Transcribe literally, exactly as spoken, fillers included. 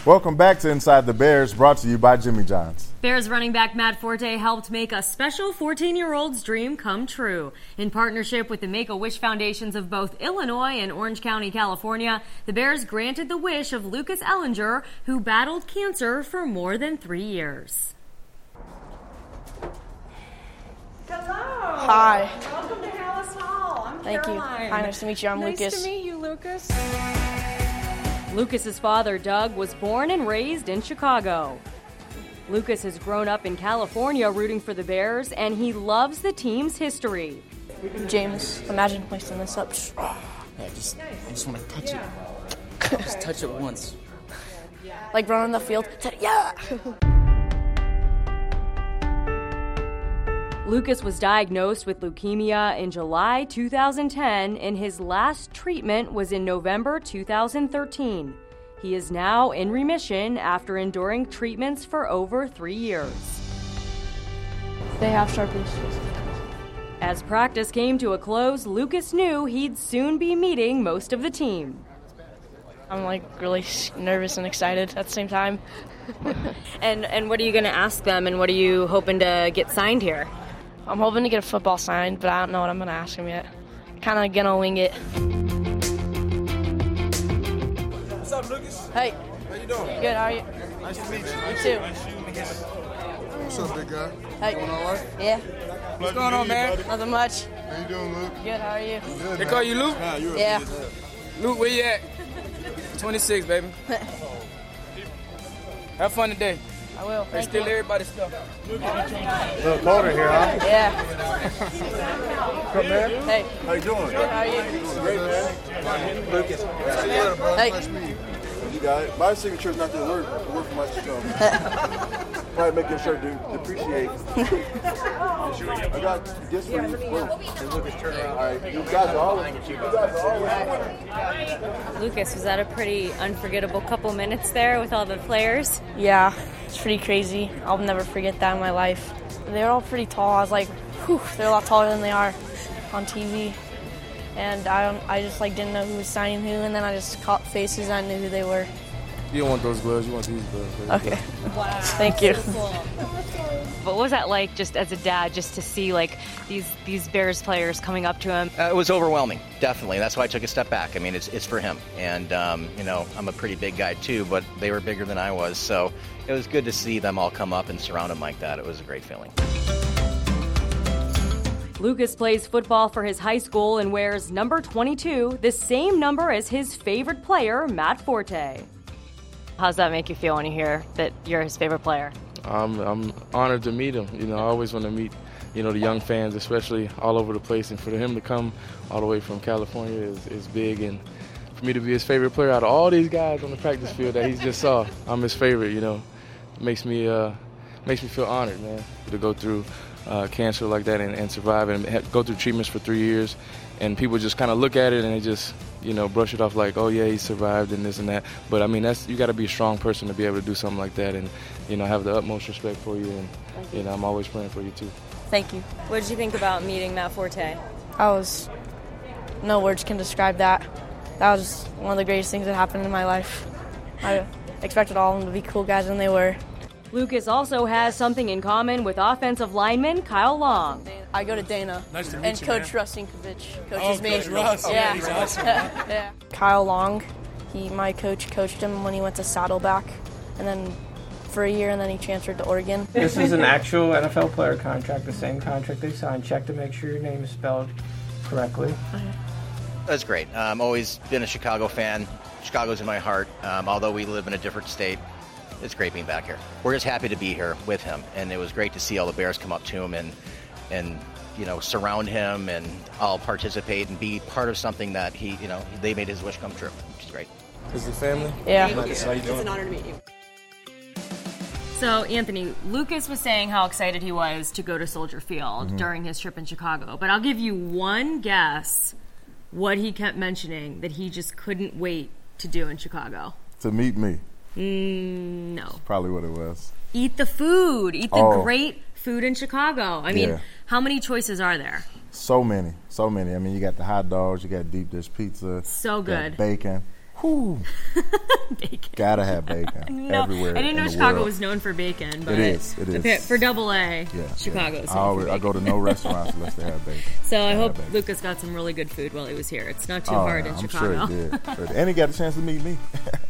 Welcome back to Inside the Bears, brought to you by Jimmy John's. Bears running back Matt Forte helped make a special fourteen-year-old's dream come true. In partnership with the Make-A-Wish Foundations of both Illinois and Orange County, California, the Bears granted the wish of Lucas Ellinger, who battled cancer for more than three years. Hello. Hi. Welcome to Hallis Hall. I'm Thank Caroline. you. Hi, nice to meet you. I'm nice Lucas. Nice to meet you, Lucas. Lucas's father, Doug, was born and raised in Chicago. Lucas has grown up in California rooting for the Bears, and he loves the team's history. James, imagine hoisting this up. Yeah, just, I just want to touch it. Just touch it once. Like running the field. Yeah! Lucas was diagnosed with leukemia in July two thousand ten, and his last treatment was in November two thousand thirteen. He is now in remission after enduring treatments for over three years. They have Sharpies. As practice came to a close, Lucas knew he'd soon be meeting most of the team. I'm like really nervous and excited at the same time. and and what are you going to ask them, and what are you hoping to get signed here? I'm hoping to get a football signed, but I don't know what I'm going to ask him yet. Kind of going to wing it. What's up, Lucas? Hey. How you doing? Good, how are you? Nice to meet you. You too. What's up, big guy? Hey. Doing all right? Yeah. What's going on, man? Nothing much. How you doing, Luke? Good, how are you? Good, They man. call you Luke? Nah, you're Yeah. Luke, where you at? twenty-six, baby. Have fun today. I will. Hey, Thank steal you. everybody's stuff. Little colder here, huh? Yeah. Come man. Hey. How you doing? Good, how are you? Great, man. Lucas. Hey. Nice to meet you. You got it. My signature's not going to work, work much, so probably make your shirt do depreciate. I got this for you. All right, you guys are all. You guys are all. Lucas, was that a pretty unforgettable couple minutes there with all the players? Yeah, it's pretty crazy. I'll never forget that in my life. They were all pretty tall. I was like, whew, they're a lot taller than they are on T V. And I don't, I just like didn't know who was signing who, and then I just caught faces and I knew who they were. You don't want those gloves, you want these gloves. Baby. Okay. Wow. Thank you. So cool. What was that like, just as a dad, just to see like these these Bears players coming up to him? Uh, it was overwhelming, definitely. That's why I took a step back. I mean, it's it's for him, and um, you know, I'm a pretty big guy too, but they were bigger than I was, so it was good to see them all come up and surround him like that. It was a great feeling. Lucas plays football for his high school and wears number twenty-two, the same number as his favorite player, Matt Forte. How does that make you feel when you hear that you're his favorite player? I'm, I'm honored to meet him. You know, I always want to meet, you know, the young fans, especially all over the place. And for him to come all the way from California is, is big. And for me to be his favorite player out of all these guys on the practice field that he just saw, I'm his favorite, you know. It makes me, uh, makes me feel honored, man, to go through uh, cancer like that and, and survive and ha- go through treatments for three years. And people just kind of look at it and they just, you know, brush it off like, oh, yeah, he survived and this and that. But, I mean, that's you got to be a strong person to be able to do something like that and, you know, have the utmost respect for you. And, you know, I'm always praying for you, too. Thank you. What did you think about meeting Matt Forte? I was, no words can describe that. That was one of the greatest things that happened in my life. I expected all of them to be cool guys, and they were. Lucas also has something in common with offensive lineman Kyle Long. I go to Dana. Nice to meet and you, Coach man. Rustinkovich coaches Oh, me. Coach Russ. Yeah. Yeah, he's awesome. Yeah. Kyle Long, he, my coach coached him when he went to Saddleback, and then for a year, and then he transferred to Oregon. This is an actual N F L player contract, the same contract they signed. Check to make sure your name is spelled correctly. That's great. I'm um, always been a Chicago fan. Chicago's in my heart, um, although we live in a different state. It's great being back here. We're just happy to be here with him, and it was great to see all the Bears come up to him and, and you know, surround him and all participate and be part of something that he, you know, they made his wish come true, which is great. Is the family? Yeah. Nice. How you doing? It's an honor to meet you. So, Anthony, Lucas was saying how excited he was to go to Soldier Field mm-hmm. during his trip in Chicago, but I'll give you one guess what he kept mentioning that he just couldn't wait to do in Chicago. To meet me. Mm, no. That's probably what it was. Eat the food. Eat the oh. great food in Chicago. I mean, yeah. how many choices are there? So many. So many. I mean, you got the hot dogs, you got deep dish pizza. So good. You got bacon. Whew. Bacon. Gotta have bacon No, everywhere. I didn't know in the Chicago world. was known for bacon, but It is. It is. the- for double A, Yeah, Chicago's yeah. I, known always, for I bacon. go to no restaurants unless they have bacon. So I Gotta hope have bacon. Lucas got some really good food while he was here. It's not too Oh, hard yeah, in I'm Chicago. sure he did. Sure did. And he got a chance to meet me.